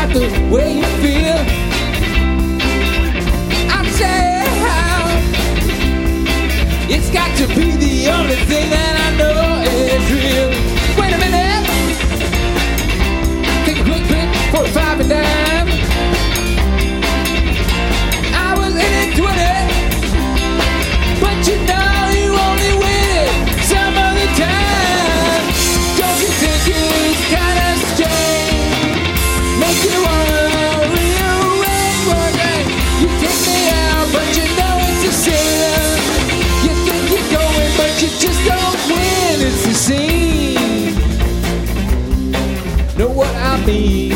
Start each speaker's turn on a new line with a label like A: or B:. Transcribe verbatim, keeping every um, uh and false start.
A: about the way you feel. I'm saying how it's got to be the only thing that I know is real. Wait a minute. Take a quick pick for a five and dime. I was in it twenty, but you know you only win it some other time. Don't you think it's kind of strange? Make you wanna rearrange one day. You take me out, but you know it's a sin. You think you're going, but you just don't win. It's the scene. Know what I mean?